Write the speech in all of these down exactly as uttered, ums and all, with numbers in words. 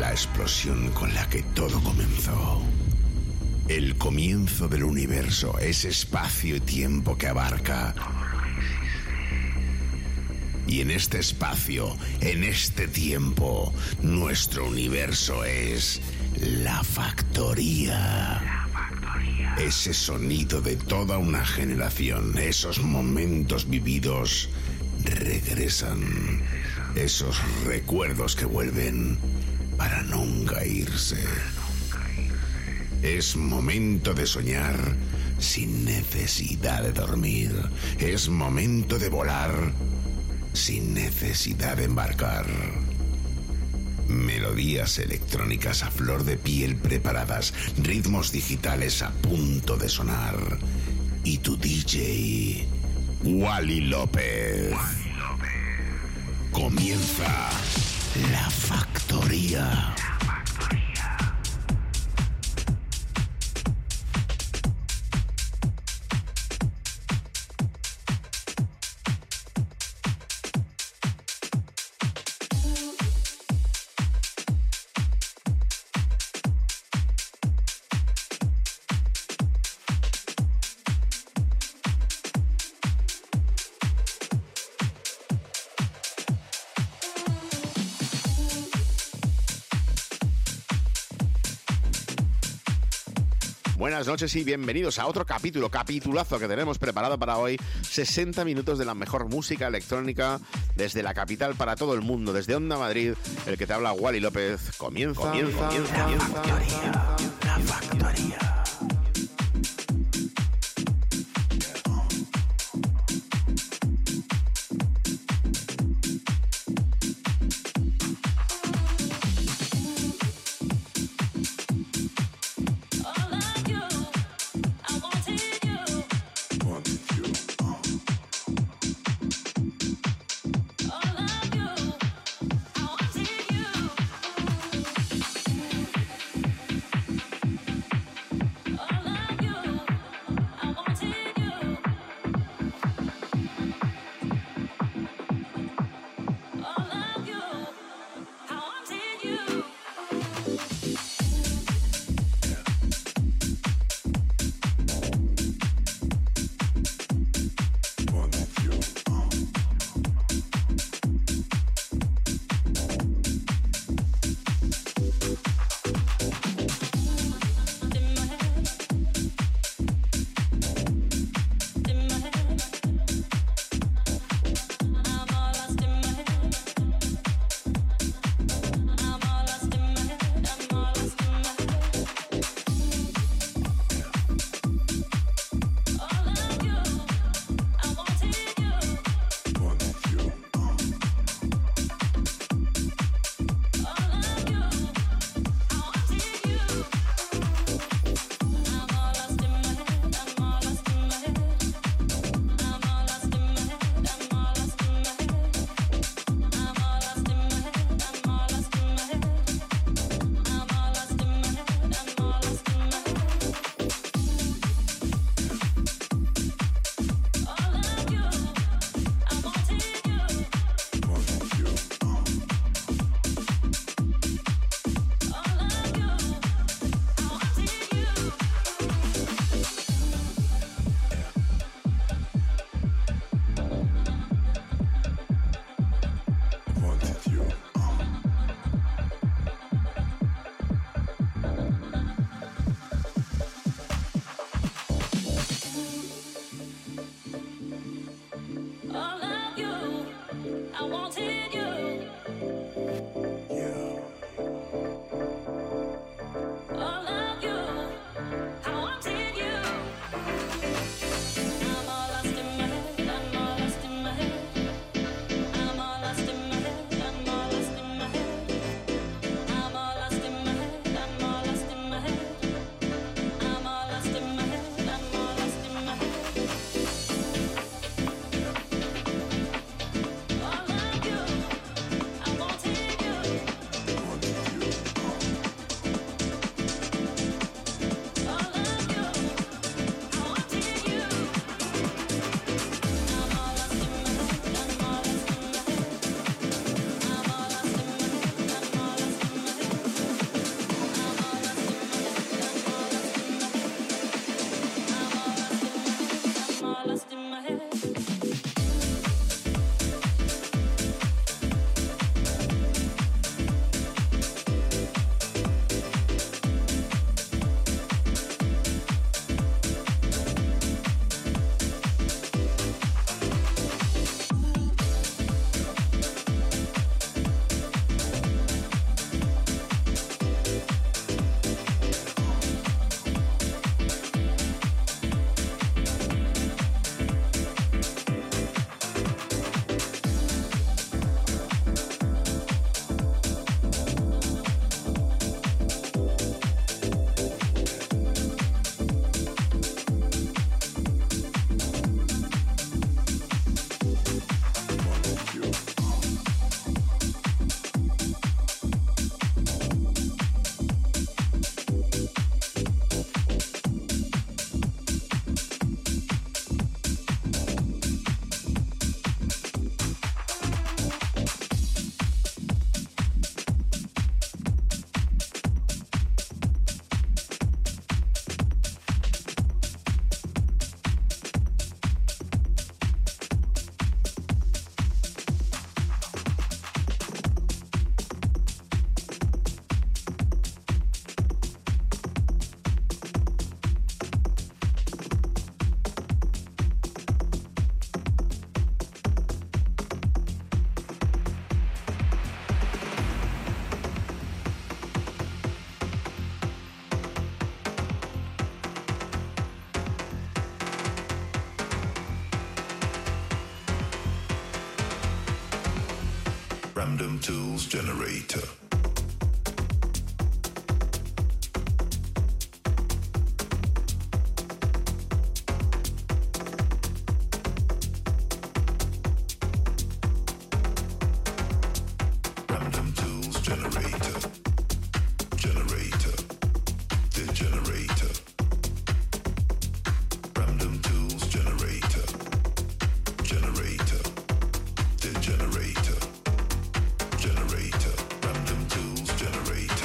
la explosión con la que todo comenzó. El comienzo del universo, ese espacio y tiempo que abarca. Y en este espacio, en este tiempo, nuestro universo es la factoría. Ese sonido de toda una generación, esos momentos vividos regresan. Esos recuerdos que vuelven para nunca irse. Es momento de soñar sin necesidad de dormir. Es momento de volar sin necesidad de embarcar. Melodías electrónicas a flor de piel preparadas, ritmos digitales a punto de sonar. Y tu D J, Wally López. Wally López. Comienza La Factoría. Buenas noches y bienvenidos a otro capítulo, capitulazo que tenemos preparado para hoy. sesenta minutos de la mejor música electrónica desde la capital para todo el mundo, desde Onda Madrid. El que te habla, Wally López. Comienza, comienza, comienza, La comienza. Factoría, La Factoría. Random Tools Generator. Random Tools Generator. Generator. The generator. Random Tools Generator. Generator. The generator. Generator. Random Tools Generator.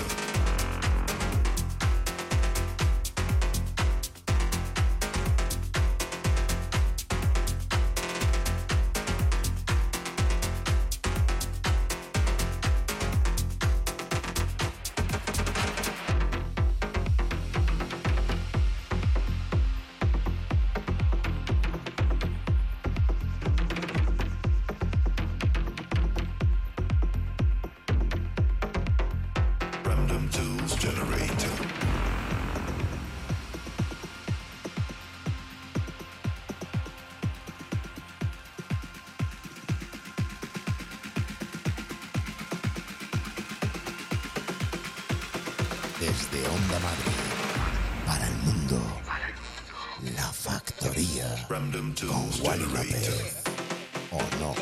Random Tools Generator. Desde Onda Madrid, para el mundo, La Factoría, Random con Tools Wally Generator. López. ¿O no?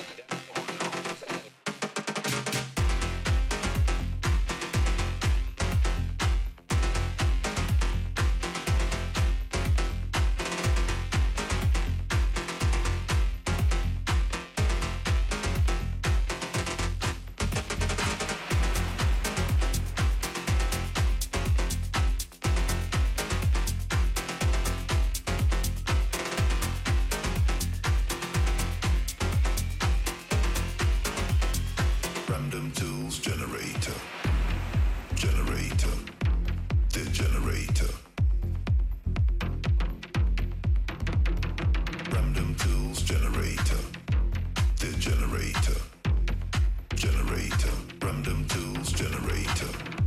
Random Tools Generator. Generator. The generator. Random Tools Generator. The generator. Generator. Random Tools Generator.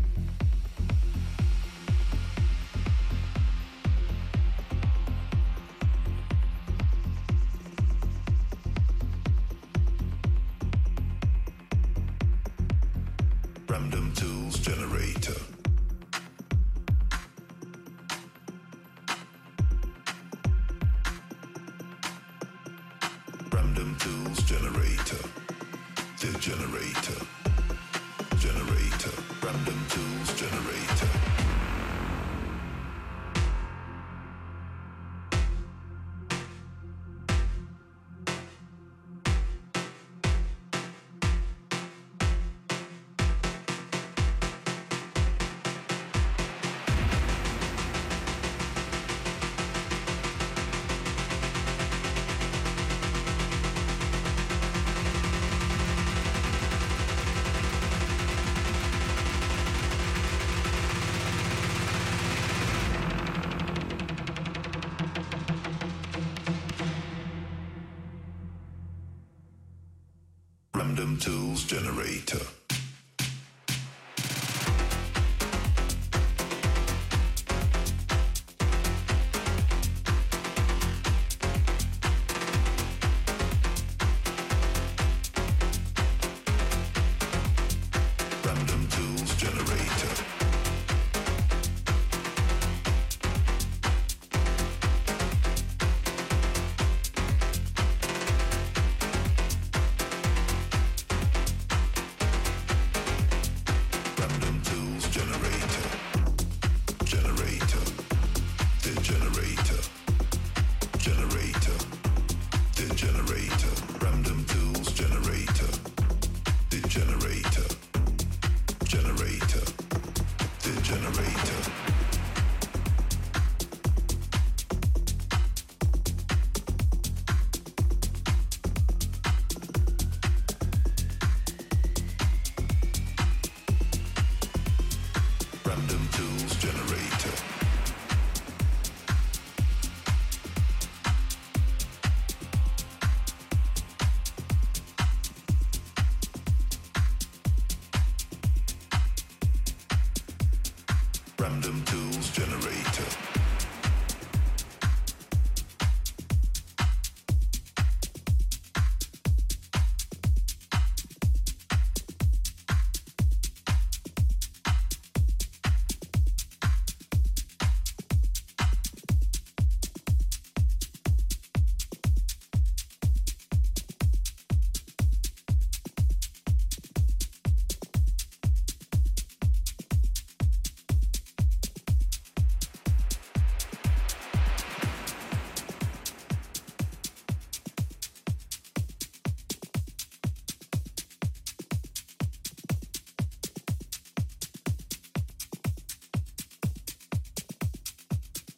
Random Tools Generator. Random Tools Generator. The generator. Generator. Random Tools Generator. Random Tools Generator. Random Tools Generator. Random Tools Generator. Generator. The generator. Generator. The generator. Random Tools Generator. The generator. Generator. The generator. Random Tools Generator. Random Tools Generator.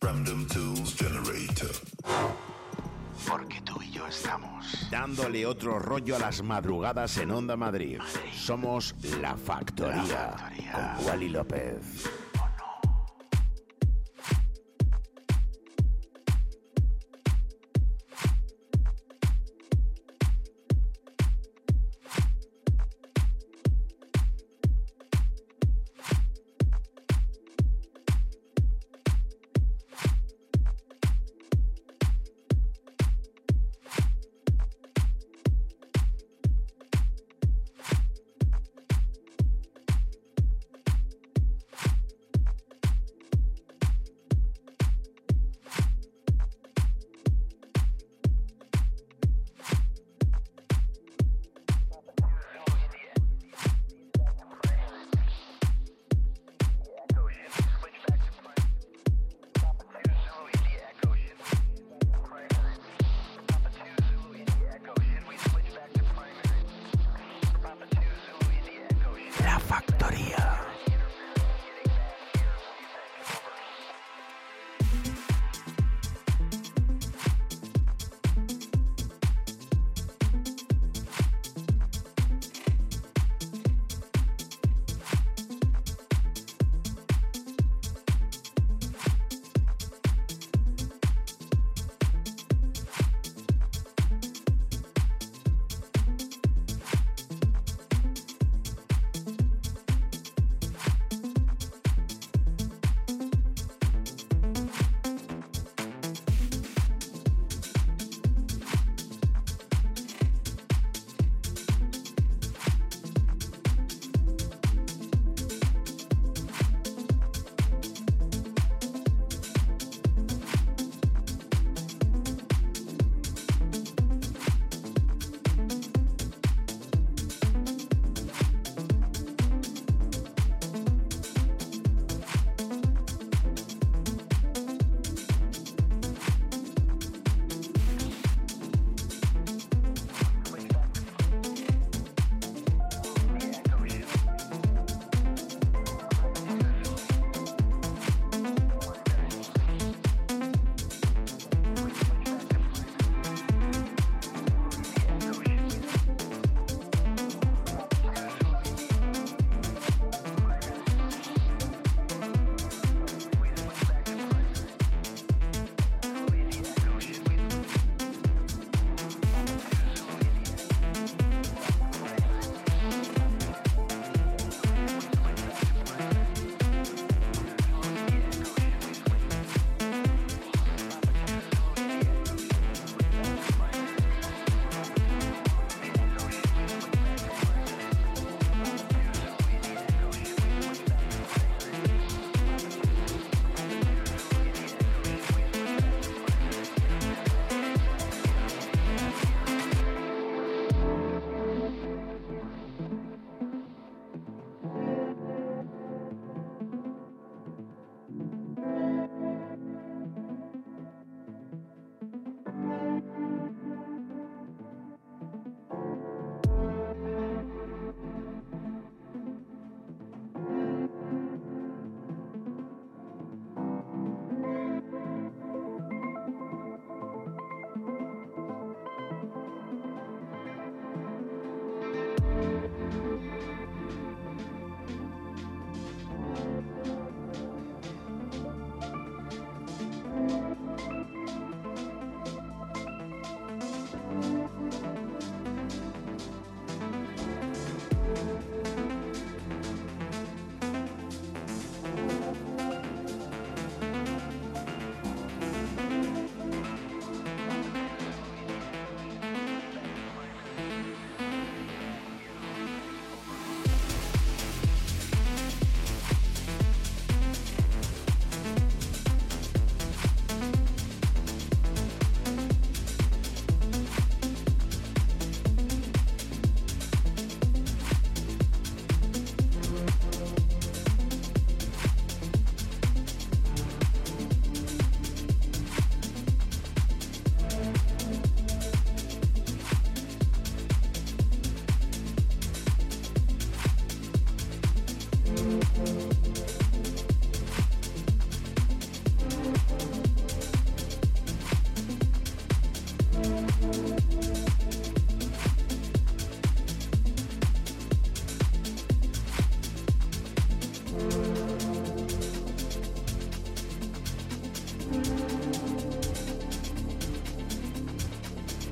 Random Tools Generator. Porque tú y yo estamos dándole otro rollo a las madrugadas en Onda Madrid. Madrid. Somos La Factoría, La Factoría. Con Wally López.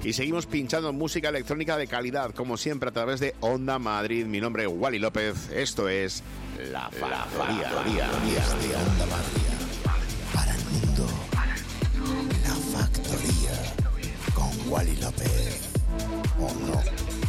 Y seguimos pinchando música electrónica de calidad, como siempre, a través de Onda Madrid. Mi nombre es Wally López. Esto es La Factoría. De Onda Madrid. Para el mundo. La Factoría. Con Wally López. ¿O no?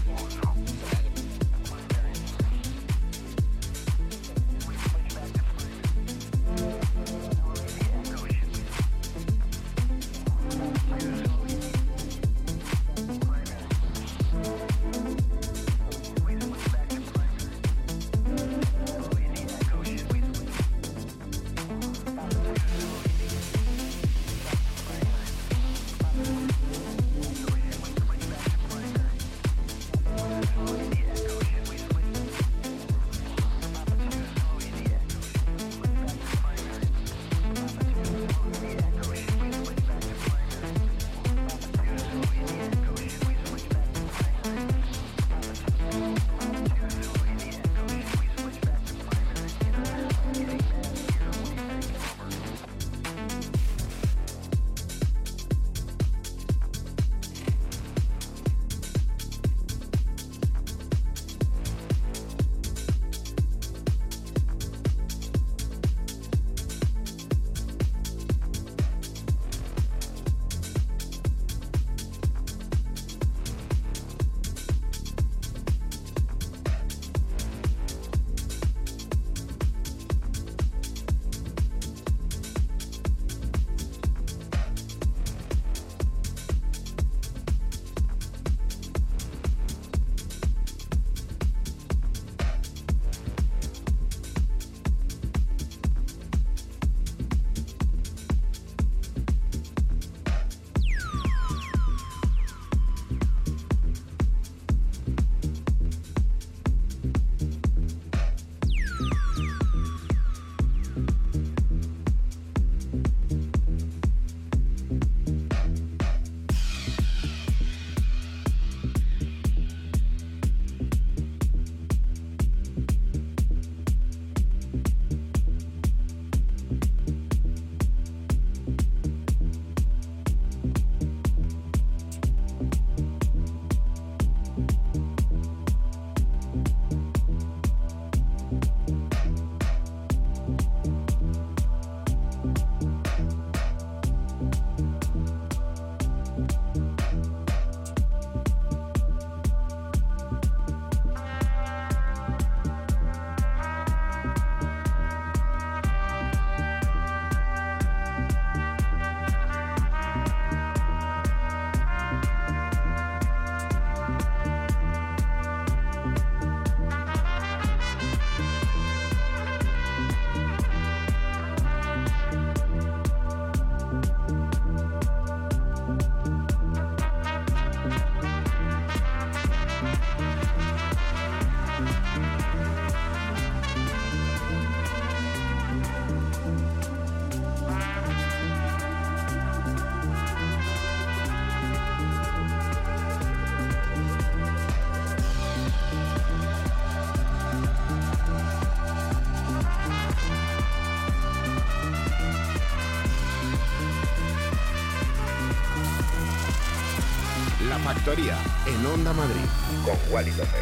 Factoría en Onda Madrid con Wally López.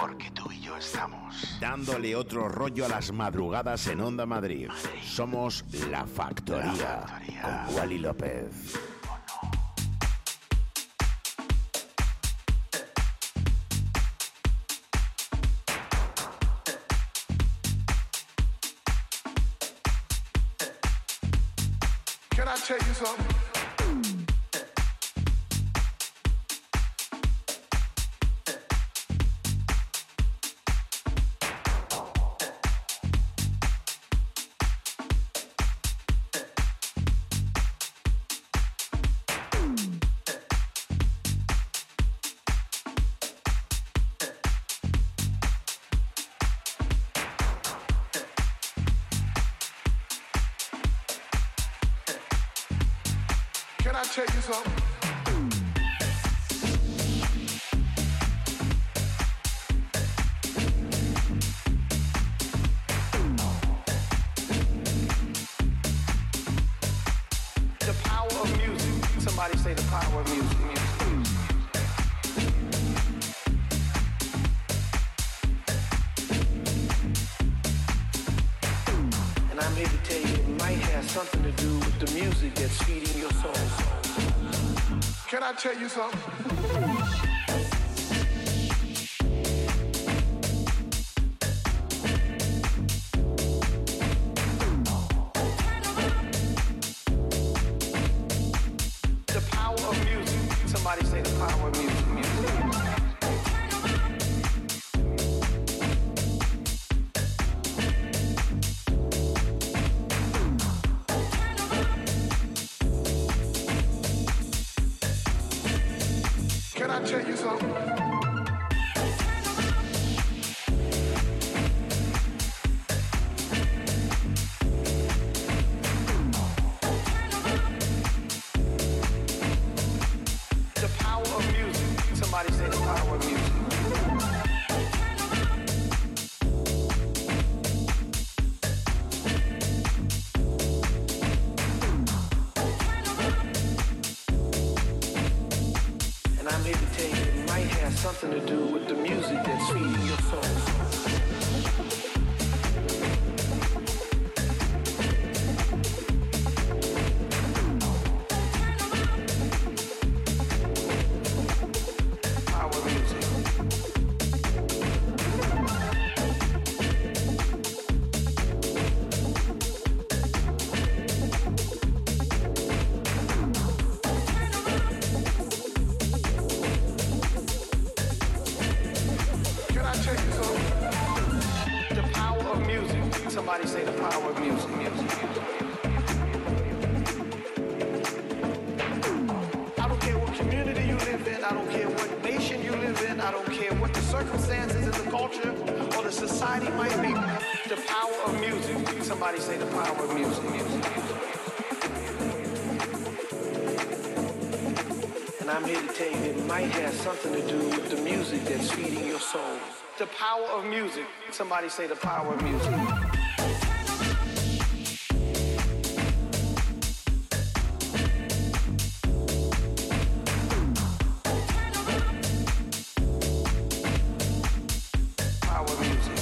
Porque tú y yo estamos dándole otro rollo a las madrugadas en Onda Madrid. Madrid. Somos La Factoría, La Factoría. con Wally López. Can I tell you something? Can I tell you something? The power of music. Somebody say the power of music. Music, music. And I'm here to tell you it might have something to do with the music that's feeding your soul. Can I tell you something? The power of music. Somebody say the power of music. Music. Can I tell you something? The power of music. Somebody say the power of music. And I'm here to tell you it might have something to do with the music that's feeding your soul. Power music. Can I tell you something? The power of music. Somebody say the power of music. Music. I don't care what community you live in. I don't care what nation you live in. I don't care what the circumstances in the culture or the society might be. The power of music. Somebody say the power of music. Music. And I'm here to tell you it might have something to do with the music that's feeding your soul. The power of music. Somebody say the power of music. Power of music.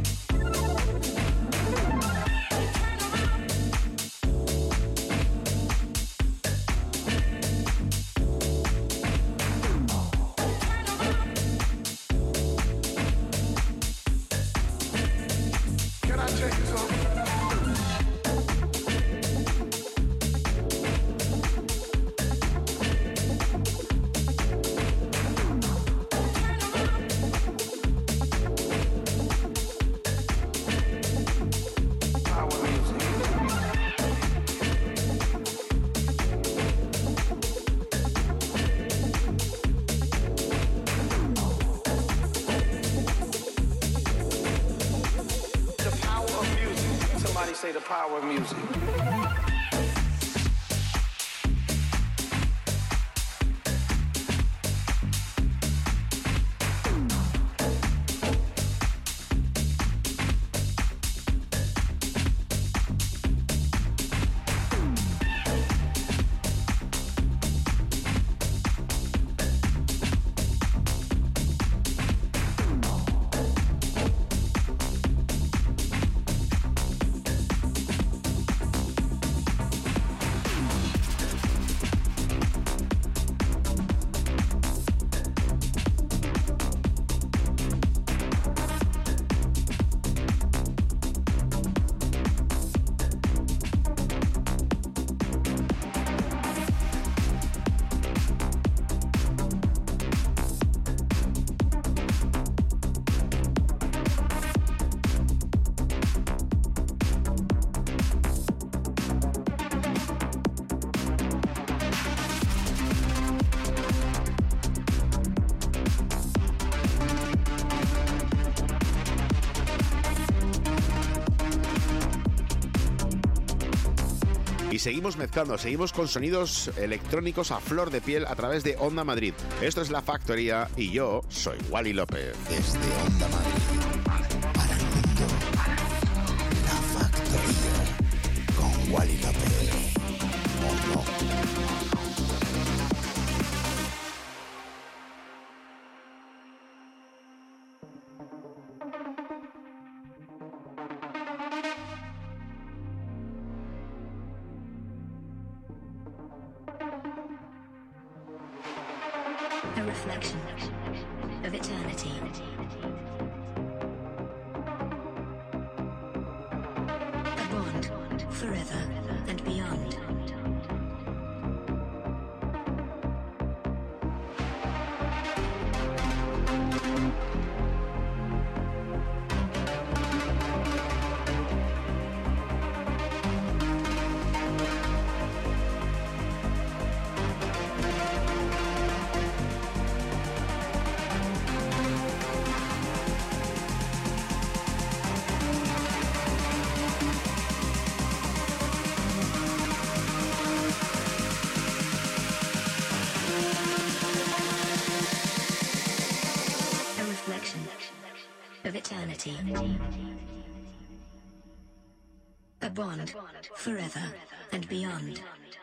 Can I tell you something? Power of music. The power of music. Somebody say the power of music. seguimos mezclando, seguimos con sonidos electrónicos a flor de piel a través de Onda Madrid. Esto es La Factoría y yo soy Wally López. Desde Onda Madrid para el mundo, La Factoría con Wally López. Oh, no. A reflection of eternity. A bond forever and beyond. Of eternity. A bond forever and beyond.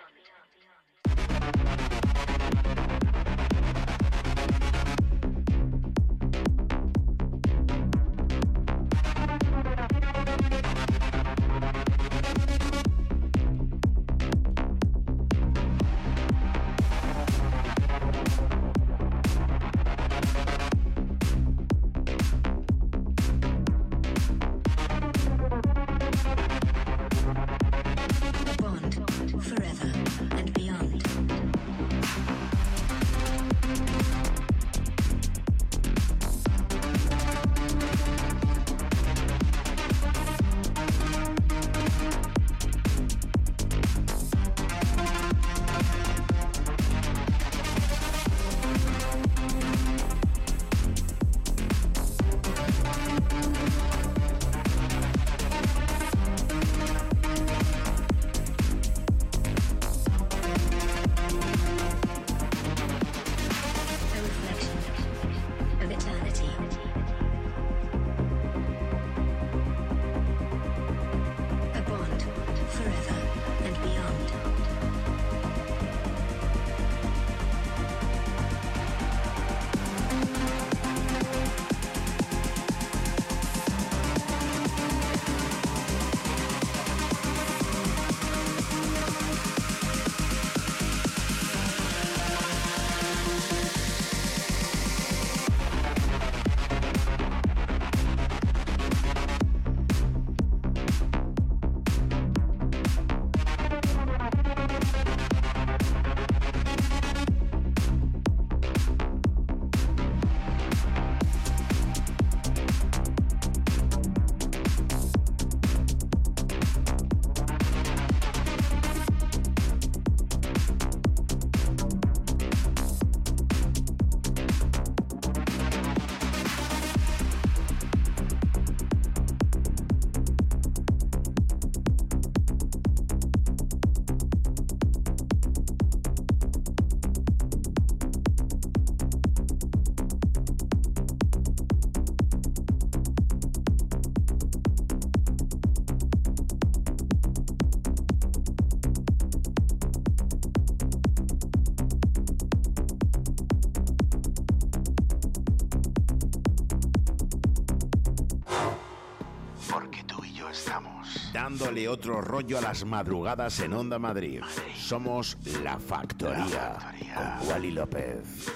Dándole otro rollo a las madrugadas en Onda Madrid. Somos La Factoría, La Factoría. Con Wally López.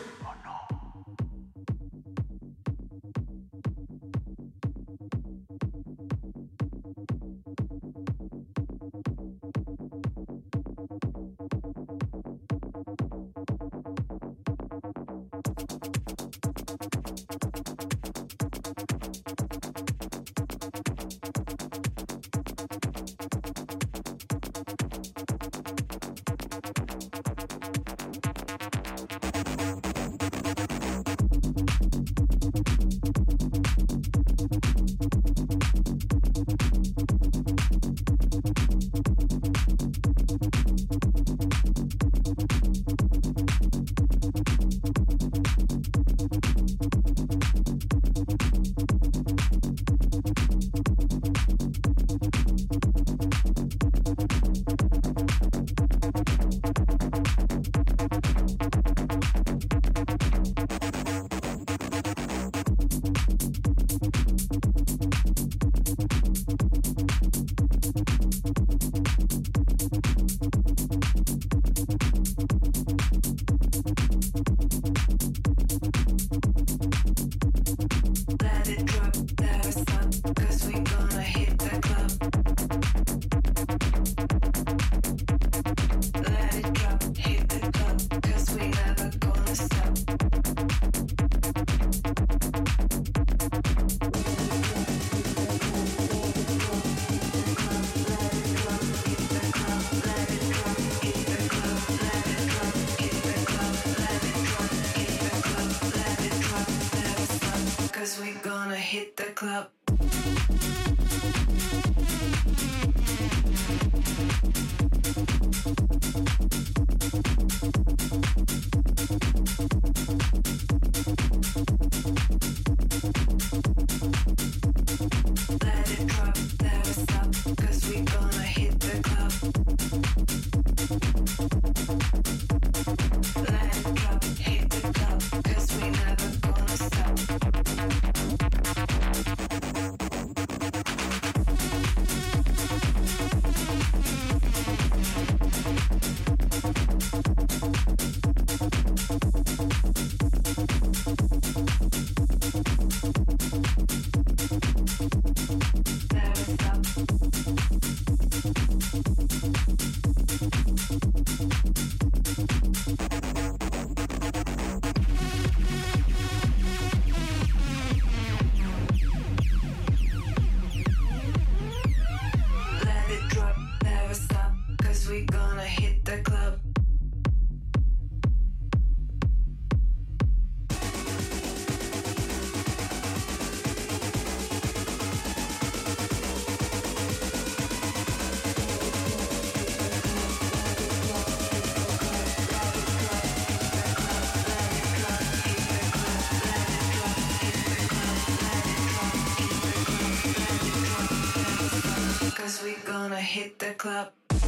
Hit the club.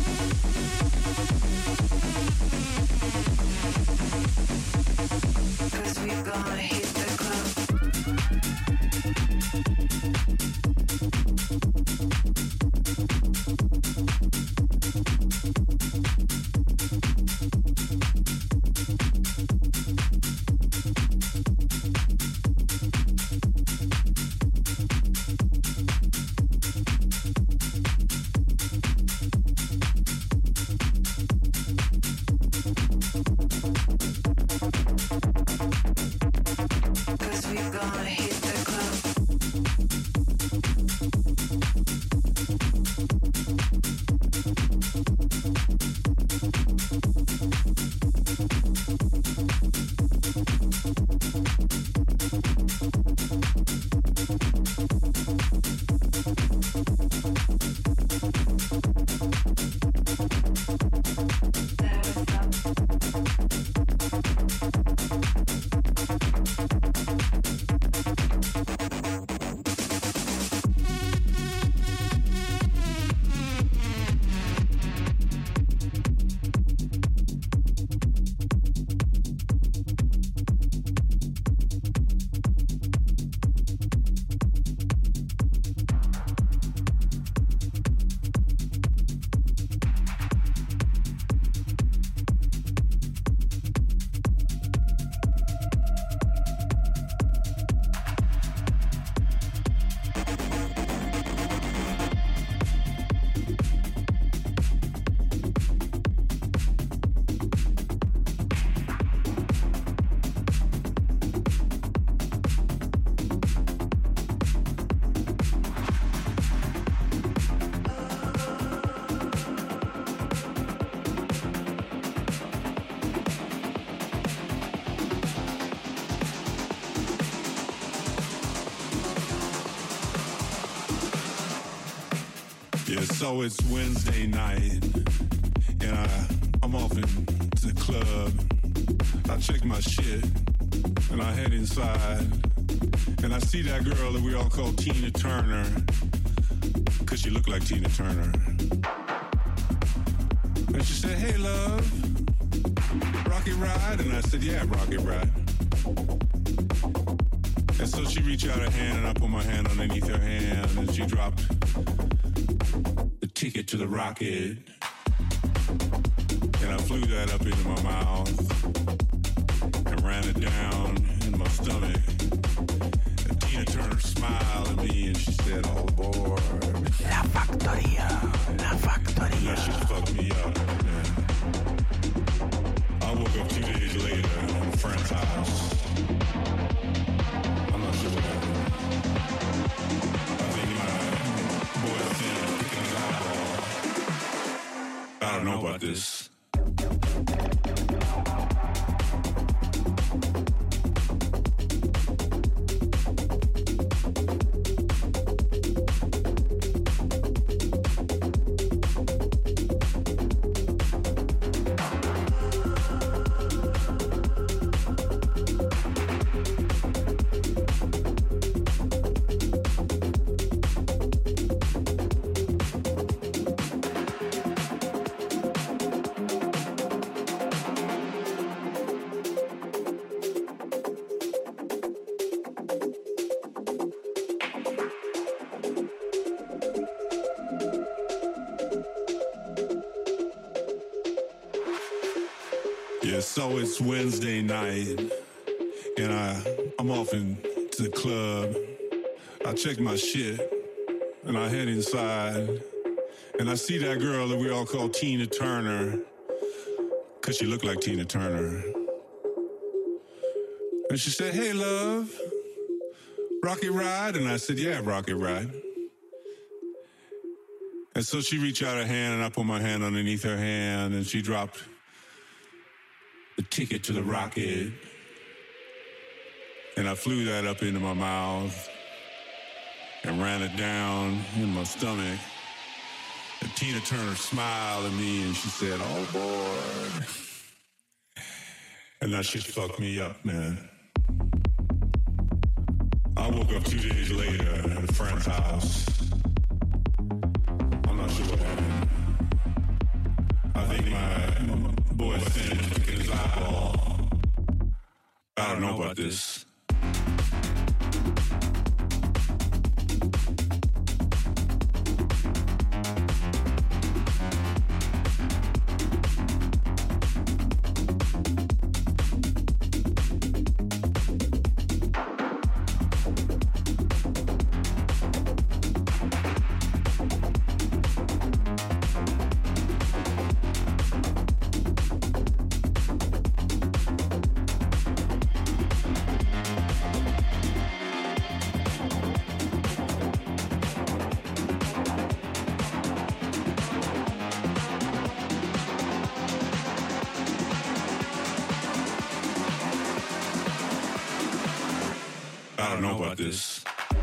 Cause we gonna hit the club. Yeah, so it's Wednesday night, and I, I'm off into the club. I check my shit, and I head inside, and I see that girl that we all call Tina Turner, because she looked like Tina Turner. And she said, "Hey, love, Rocket Ride?" And I said, "Yeah, Rocket Ride." And so she reached out her hand, and I put my hand underneath her hand, and she dropped the ticket to the rocket. And I flew that up into my mouth and ran it down in my stomach. And Tina Turner smiled at me and she said, all aboard. La Factoría, La Factoría. Now she fucked me up, man. I woke up two days later in a friend's house. I'm not sure what happened. I think my boyfriend picking his eyeball. I don't know about this. So it's Wednesday night, and I, I'm off into the club. I check my shit, and I head inside, and I see that girl that we all call Tina Turner, because she looked like Tina Turner. And she said, hey, love, Rocket Ride? And I said, yeah, Rocket Ride. And so she reached out her hand, and I put my hand underneath her hand, and she dropped the ticket to the rocket, and I flew that up into my mouth and ran it down in my stomach. And Tina Turner smiled at me and she said, oh boy. And that shit fucked me up, man. I woke up two days later at a friend's house. I'm not sure what happened. I think my, my boy Finn kicking his eyeball. I don't know about this. I don't know about this.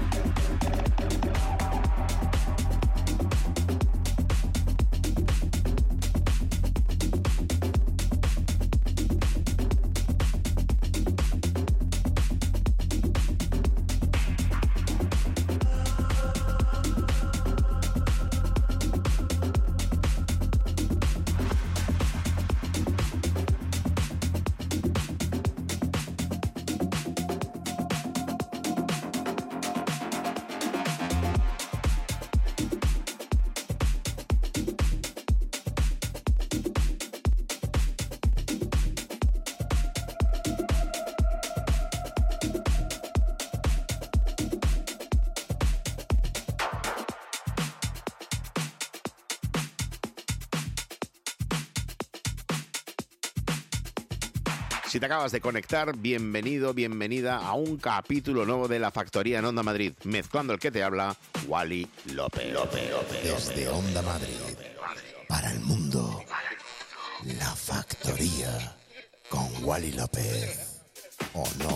Si te acabas de conectar, bienvenido, bienvenida a un capítulo nuevo de La Factoría en Onda Madrid. Mezclando el que te habla, Wally López. López, López Desde Onda Madrid, para el mundo, La Factoría con Wally López. ¿O no?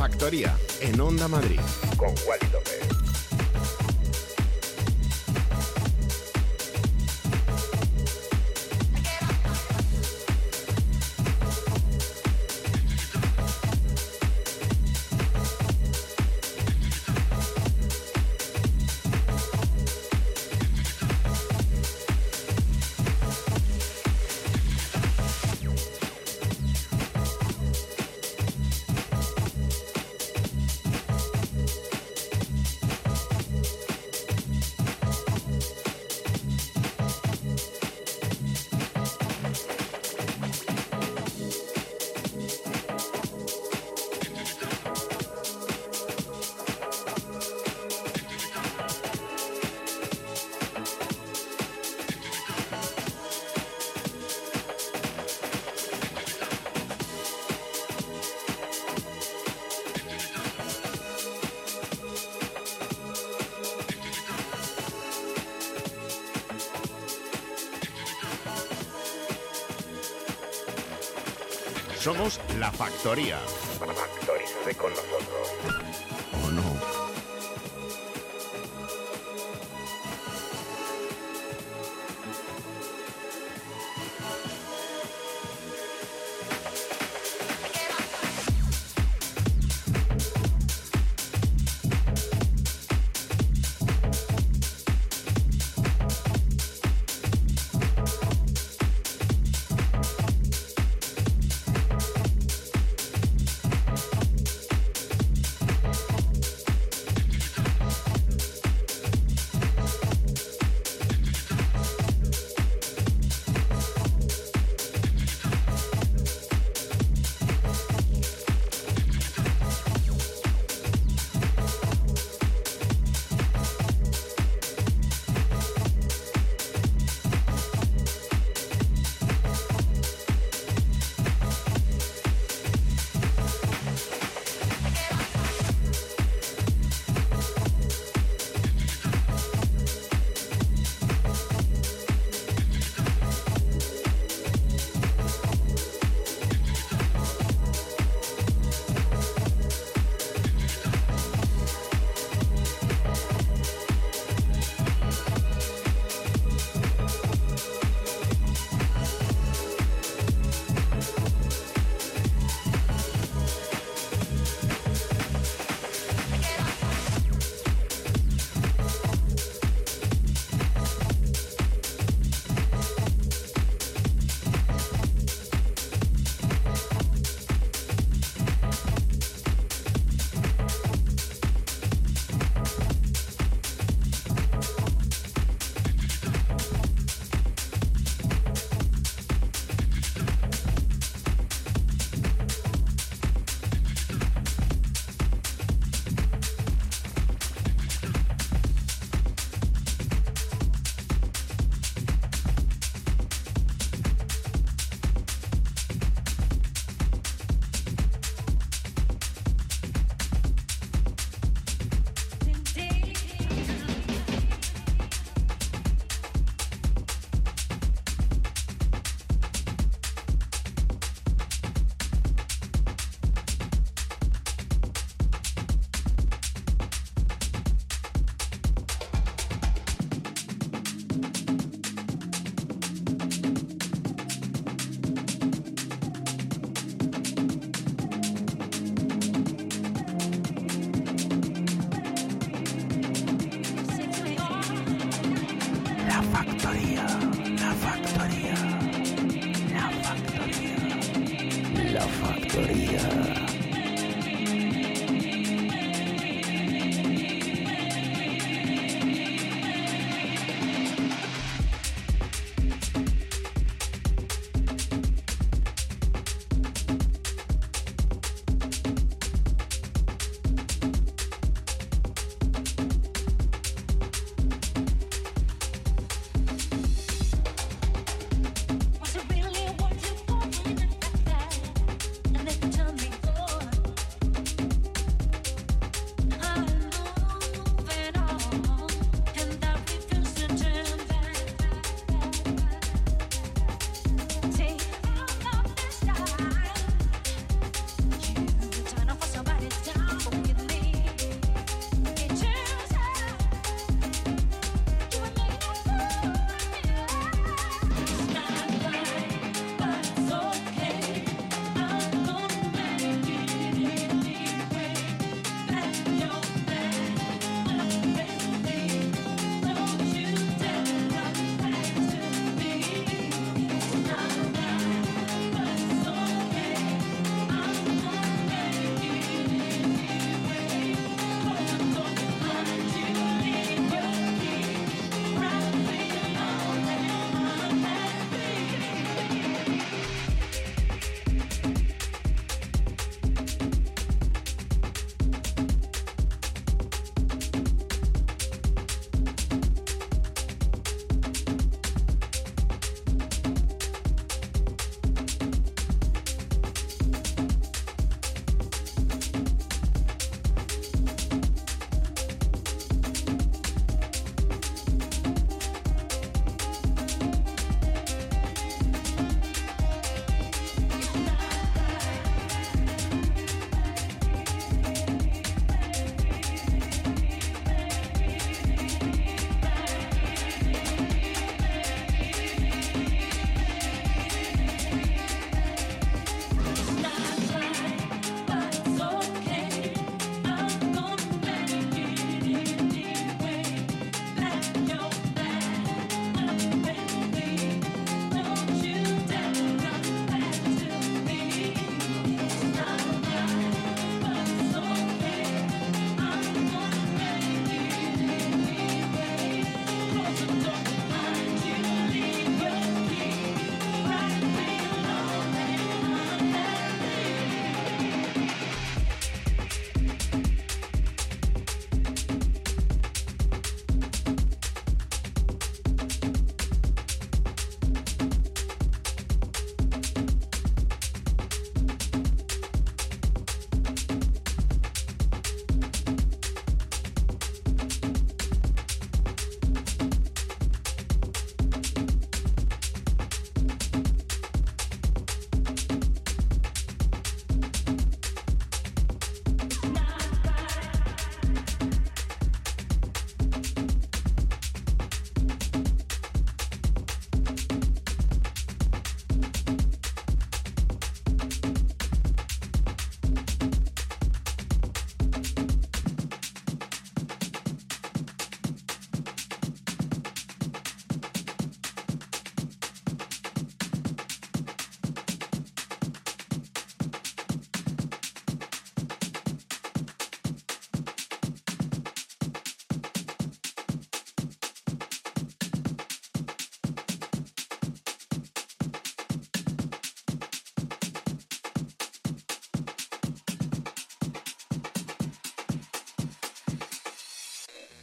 Factoría, en Onda Madrid, con Wally López. Somos La Factoría. Factorízate con nosotros. ¿O no?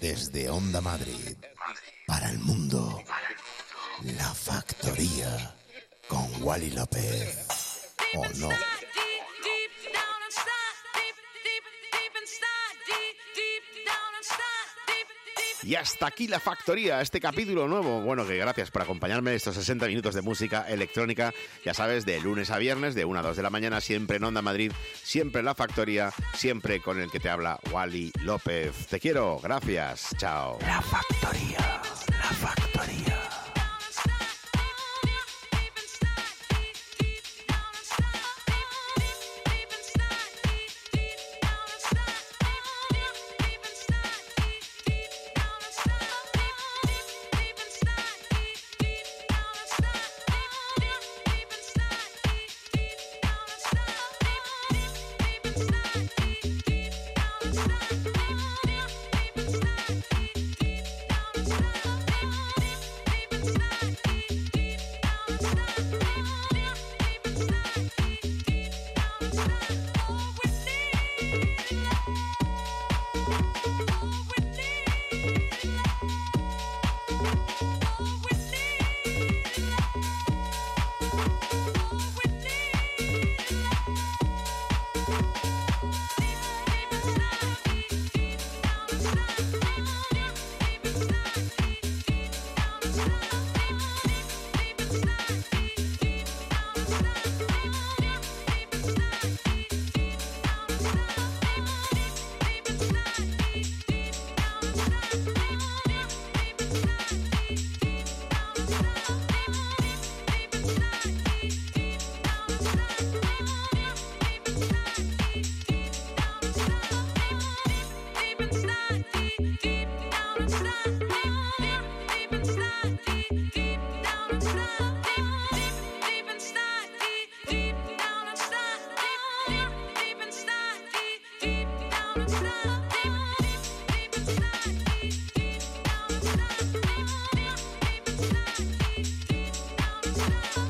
Desde Onda Madrid, para el mundo, La Factoría, con Wally López. ¿O no? Y hasta aquí La Factoría, este capítulo nuevo. Bueno, que gracias por acompañarme estos sesenta minutos de música electrónica. Ya sabes, de lunes a viernes, de una a dos de la mañana, siempre en Onda Madrid, siempre en La Factoría, siempre con el que te habla Wally López. Te quiero, gracias, chao. La Factoría, La Factoría. Inside,